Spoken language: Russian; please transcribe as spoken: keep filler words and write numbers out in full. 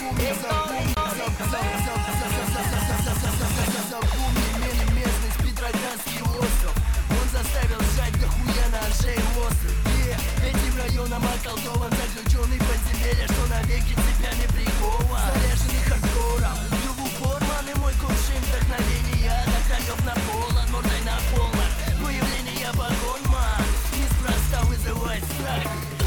Запомни, запомни, запомни, местный Петроградский остров. Он заставил сжать дохуя ножей остров. Этим районом околдован заключенный в подземелье, что навеки цепями прикован. Заряженный хардкором, бью в упор, маны мой кувшин вдохновения. До краев наполон, мордой на полнах. Появление погон, ман, неспроста вызывает страх.